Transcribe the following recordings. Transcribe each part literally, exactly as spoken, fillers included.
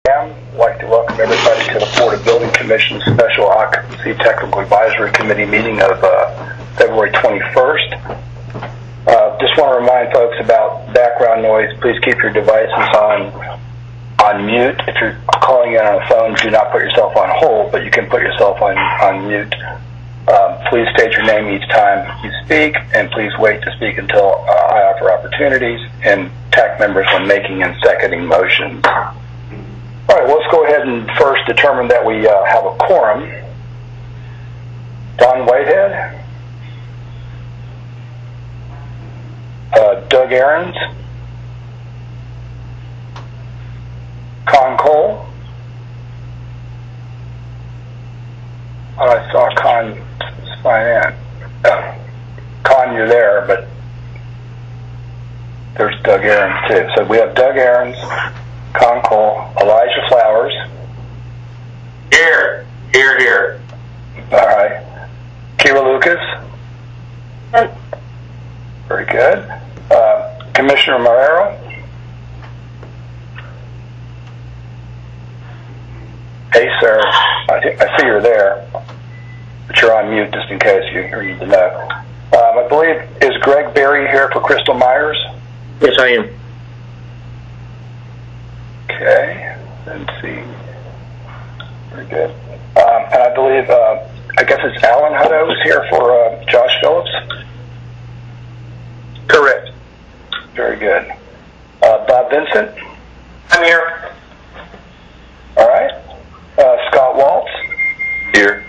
I'd like to welcome everybody to the Florida Building Commission Special Occupancy Technical Advisory Committee meeting of uh, February twenty-first. Uh, just want to remind folks about background noise. Please keep your devices on on mute. If you're calling in on a phone, do not put yourself on hold, but you can put yourself on, on mute. Um, please state your name each time you speak, and please wait to speak until uh, I offer opportunities, and T A C members when making and seconding motions. All right, well, let's go ahead and first determine that we uh, have a quorum. Don Whitehead, uh, Doug Ahrens, Con Cole. Oh, I saw Con sign in. Uh, Con, you're there, but there's Doug Ahrens too. So we have Doug Ahrens, Con Cole, Elijah Flowers. Here, here, here. All right. Kira Lucas. Yes. Very good. Uh, Commissioner Marrero. Hey, sir. I, th- I see you're there, but you're on mute just in case you need to know. Um, I believe, is Greg Berry here for Crystal Myers? Yes, I am. Okay, let's see. Very good. Um, and I believe, uh, I guess it's Alan Hutto who's here for uh, Josh Phillips? Correct. Very good. Uh, Bob Vincent? I'm here. All right. Uh, Scott Waltz? Here.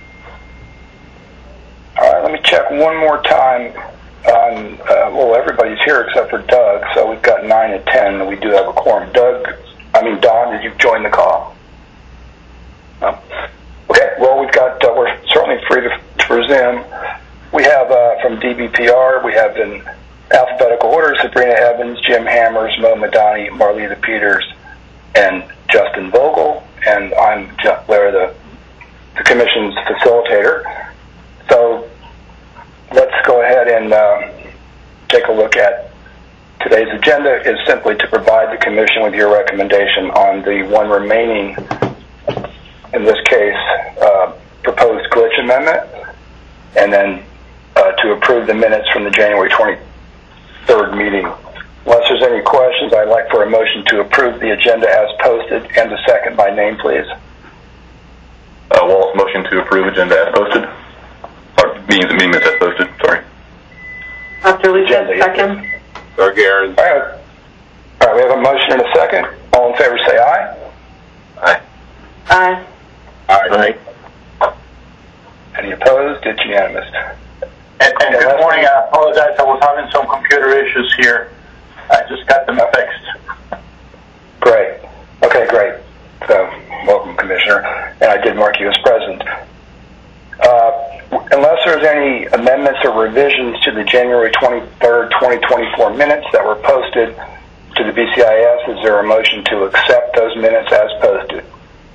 All right, let me check one more time on, uh, well, everybody's here except for Doug, so we've got nine and ten, and we do have a quorum. Doug, I mean, Don, did you join the call? No. Okay, well, we've got, uh, we're certainly free to, to resume. We have, uh, from D B P R, we have in alphabetical order, Sabrina Evans, Jim Hammers, Mo Madani, Marlita Peters, and Justin Vogel, and I'm Jeff Blair, the, the Commission's facilitator. So let's go ahead and uh, take a look at today's agenda. Is simply to provide the Commission with your recommendation on the one remaining, in this case, uh, proposed glitch amendment, and then uh, to approve the minutes from the January twenty-third meeting. Unless there's any questions, I'd like for a motion to approve the agenda as posted, and a second by name, please. Uh, Waltz, motion to approve agenda as posted. Or meeting the minutes as posted, sorry. Doctor Lucas, Agenda, yes. second. Doug Ahrens. All right. All right, we have a motion and a second. All in favor say aye. Aye. Aye. Aye. Any opposed? It's unanimous. And, and good morning. I apologize. I was having some computer issues here. I just got them fixed. Great. Okay, great. So, welcome, Commissioner. And I did mark you as present. Uh, unless there's any amendments or revisions to the January twenty-third, twenty twenty-four minutes that were posted to the B C I S, is there a motion to accept those minutes as posted?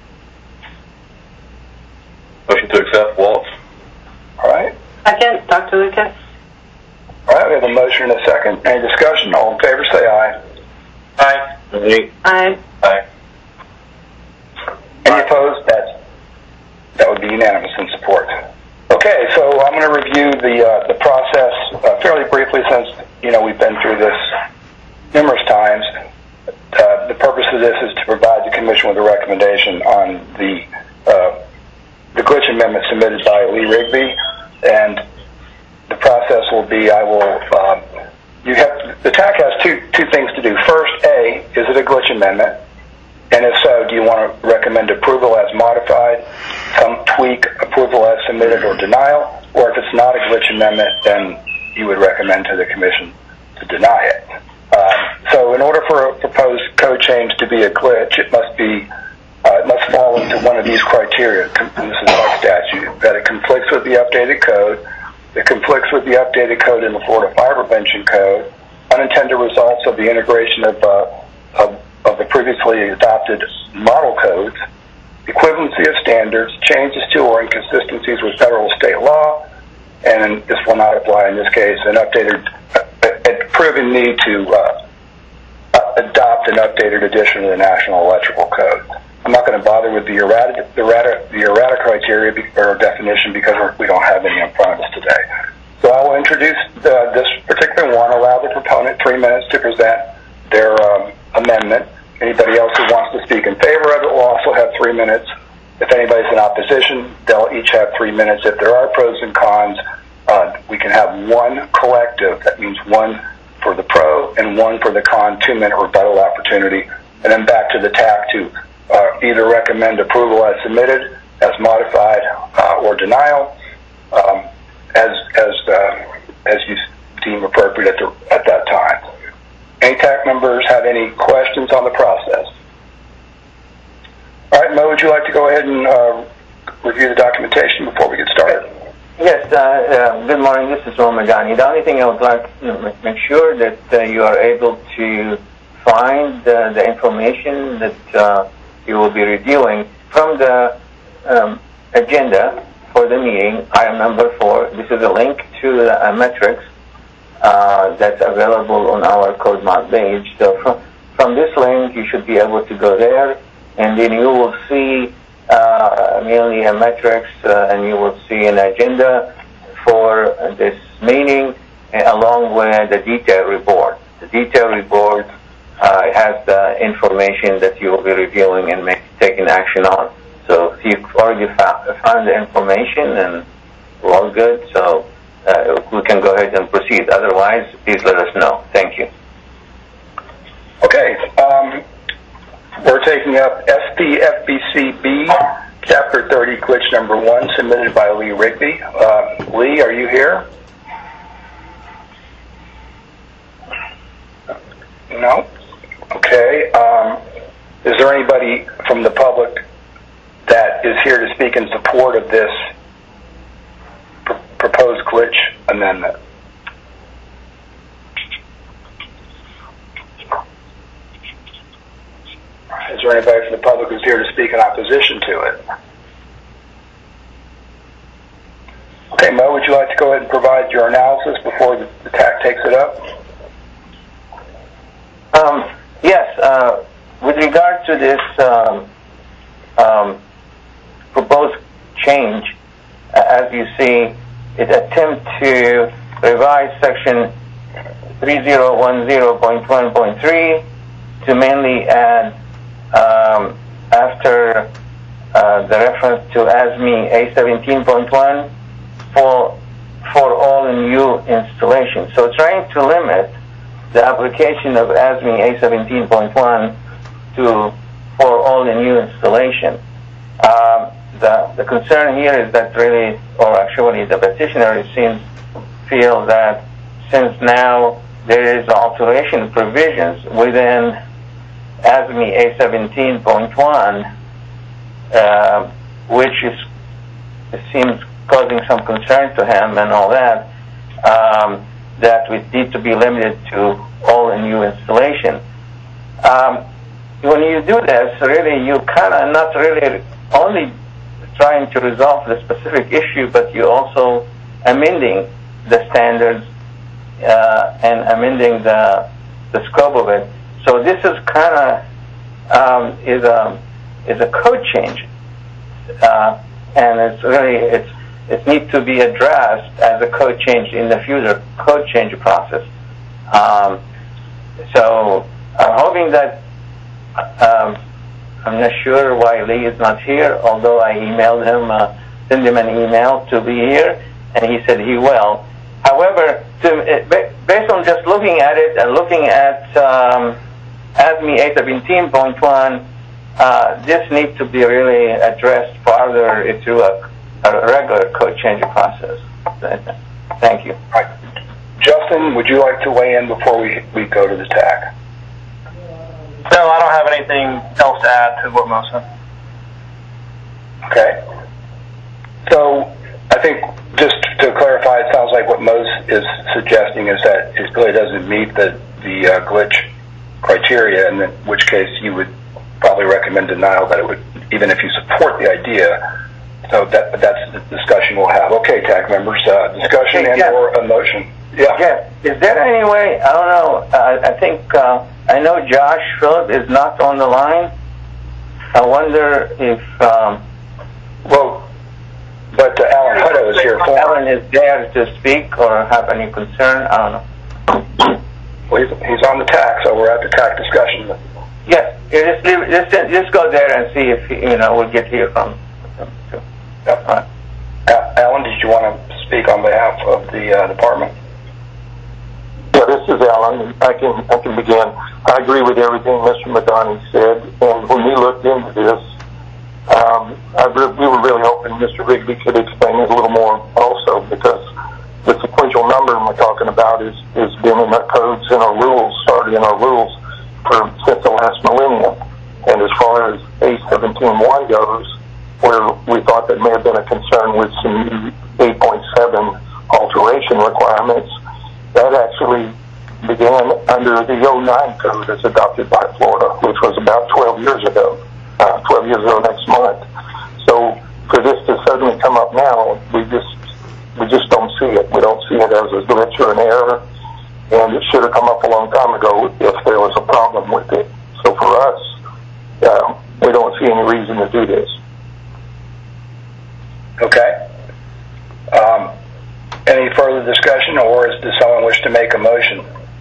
Motion to accept, Waltz. All right. Second, Doctor Lucas. All right, we have a motion and a second. Any discussion? All in favor say aye. Aye. Aye. Aye. Aye. Any opposed? That's, that would be unanimous in support. Okay, so I'm going to review the uh, the process uh, fairly briefly, since you know we've been through this numerous times. Uh, the purpose of this is to provide the Commission with a recommendation on the uh, the glitch amendment submitted by Lee Rigby, and the process will be: I will um, you have the T A C has two two things to do. First, A, is it a glitch amendment? And if so, do you want to recommend approval as modified, some tweak, approval as submitted, or denial? Or if it's not a glitch amendment, then you would recommend to the Commission to deny it. Um, so in order for a proposed code change to be a glitch, it must be, uh, it must fall into one of these criteria. And this is by statute, that it conflicts with the updated code, it conflicts with the updated code in the Florida Fire Prevention Code, unintended results of the integration of, uh, of of the previously adopted model codes, equivalency of standards, changes to or inconsistencies with federal state law, and this will not apply in this case, an updated, a, a proven need to uh, adopt an updated edition of the National Electrical Code. going to bother with the errata, the errata, the errata criteria be, or definition because we're, we don't have any in front of us today. So I will introduce the, this particular one, allow the proponent three minutes to present their um, amendment. Anybody else who wants to speak in favor of it will also have three minutes. If anybody's in opposition, they'll each have three minutes. If there are pros and cons, uh, we can have one collective. That means one for the pro and one for the con, two-minute rebuttal opportunity. And then back to the T A C to uh, either recommend approval as submitted, as modified, uh, or denial, um, as as uh, as you deem appropriate at, the, at that time. Any T A C members have any questions on the process? All right, Mo, would you like to go ahead and uh, review the documentation before we get started? Yes, uh, uh, good morning. This is Ron Magani. The only thing I would like to make sure that uh, you are able to find uh, the information that uh, you will be reviewing from the um, agenda for the meeting, item number four. This is a link to the uh, metrics uh, that's available on our CodeMod page. So from, from this link, you should be able to go there, and then you will see uh, merely a metrics, uh, and you will see an agenda for this meeting, uh, along with the detail report. The detail report uh, has the information that you will be reviewing and make, taking action on. So if you've already found, found the information, and we're all good, so uh, we can go ahead and proceed. Otherwise, please let us know. Thank you. Okay. Um, We're taking up S P F B C B, Chapter thirty, glitch number one, submitted by Lee Rigby. Uh, Lee, are you here? No? Okay. Um, is there anybody from the public that is here to speak in support of this pr proposed glitch amendment? Is there anybody from the public who's here to speak in opposition to it? Okay, Mo, would you like to go ahead and provide your analysis before the, the T A C takes it up? Um, yes, uh, with regard to this um, um, proposed change, uh, as you see, it attempts to revise section three thousand ten point one point three to mainly add Um, after uh, the reference to A S M E A seventeen point one for for all new installations. So trying to limit the application of A S M E A seventeen point one to for all the new installation. Um, the the concern here is that really, or actually, the petitioner seems feel that since now there is alteration provisions within A S M E A seventeen point one, uh, which is, it seems, causing some concern to him and all that, um, that we need to be limited to all the new installation. Um, when you do this, really, you kind of not really only trying to resolve the specific issue, but you also amending the standards uh, and amending the the scope of it. So this is kind of um, is a is a code change, uh, and it's really it's it needs to be addressed as a code change in the future code change process. Um, so I'm hoping that um, I'm not sure why Lee is not here, although I emailed him, uh, sent him an email to be here, and he said he will. However, to, based on just looking at it and looking at um, A S M E A seventeen point one, uh, this needs to be really addressed further through a, a regular code change process. Thank you. All right. Justin, would you like to weigh in before we, we go to the T A C? No, I don't have anything else to add to what Mo said. Okay. So I think just to clarify, it sounds like what Mo is suggesting is that it really doesn't meet the, the uh, glitch criteria, and in which case you would probably recommend denial, that it would, even if you support the idea. So that that's the discussion we'll have. Okay, T A C members, uh, discussion Okay, and yeah. or a motion. Yeah. Yeah. Is there any way, I don't know, uh, I think, uh, I know Josh Phillip is not on the line. I wonder if um, Well, but uh, Alan Hutto is here for Alan is there to speak or have any concern. I don't know. well, he's, he's on the T A C, so we're at the T A C discussion. Yes, yeah, just, leave, just just go there and see if you know we'll get here from. from too. Yep. All right. Uh, Alan, did you want to speak on behalf of the uh, department? Yeah, this is Alan. I can I can begin. I agree with everything Mister Madani said, and when we looked into this, um, I re- we were really hoping Mister Rigby could explain it a little more also, because the sequential numbering we're talking about is is been in our codes and our rules, started in our rules for since the last millennium. And as far as A seventeen one goes, where we thought there may have been a concern with some new eight point seven alteration requirements, that actually began under the oh nine code as adopted by Florida, which was about twelve years ago, uh, twelve years ago next month. So for this to suddenly come up now, we just we just don't see it. We don't see it as a glitch or an error, and it should have come up a long time ago if there was a problem with it. So for us, uh, we don't see any reason to do this. Okay. Um, any further discussion, or is, does someone wish to make a motion?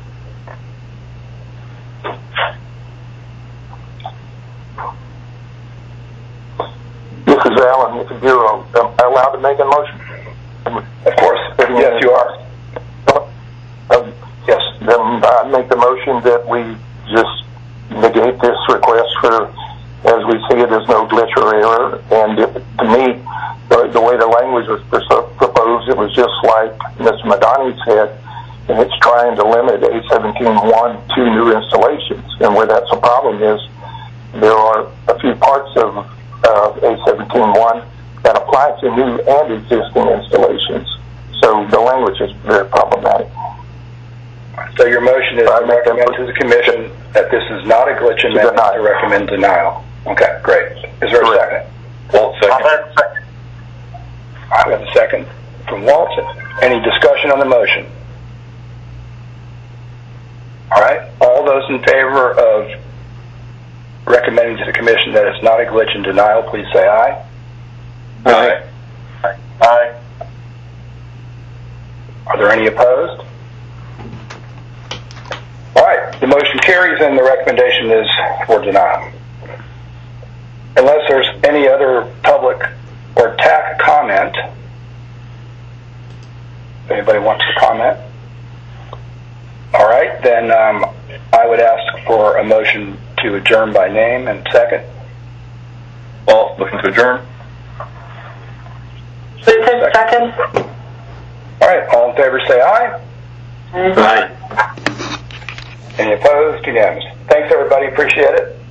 This is Alan with the Bureau. Am I allowed to make a motion? Of course. Yes, you are. Um, yes. Then I make the motion that we just negate this request for, as we see it, as no glitch or error. And it, to me, the, the way the language was proposed, it was just like Mister Madani said, and it's trying to limit A seventeen one to new installations. And where that's a problem is there are a few parts of uh, A seventeen one that apply to new and existing installations. So the language is very problematic. So your motion is to recommend to the commission that this is not a glitch amendment, to recommend denial. Okay, great. Is there a second? Walt, second. I have a second from Walt. Any discussion on the motion? All right. All those in favor of recommending to the commission that it's not a glitch and denial, please say aye. Aye. Aye. Aye. Are there any opposed? All right. The motion carries and the recommendation is for denial. Unless there's any other public or T A C comment, if anybody wants to comment. All right, then um, I would ask for a motion to adjourn by name and second. Walt, looking to adjourn. Lucas, second. All right, all in favor say aye. Aye. Any opposed? Unanimous. Thanks, everybody. Appreciate it.